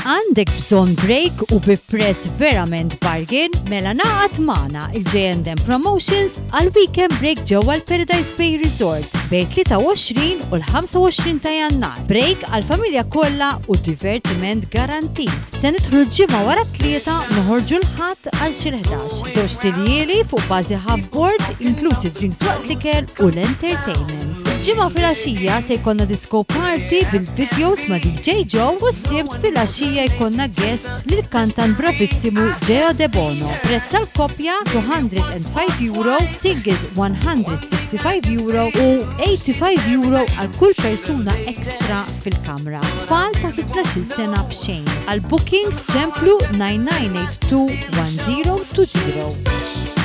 Għandek bżonn break u bi prezz verament bargain, mela naqgħad magħna il-J&M Promotions għal weekend break ġewwa l-Paradise Bay Resort bejn 23 u l-25 ta' Jannar. Break għal familja kollha u divertiment garantit. Se nidħlu l-ġimgħa wara t-tlieta noħorġu l-ħadd għal xi 11. Żewġ tiljieli fuq bażi half-board, inklusi drinks waqt l-ikel u l-entertainment. Ġimgħa fil-għaxija se jkollna disco party bil-videos ma' DJ Joe u s-sibt fil-għaxija jkollna guest lill-kantant bravissimu Geo De Bono. Prezz għall-koppja €205, singles €165 u €85 għal kull persuna ekstra fil-kamra. Tfal ta' 12 sena b'xejn. Għal bookings ċemplu 9982 1020.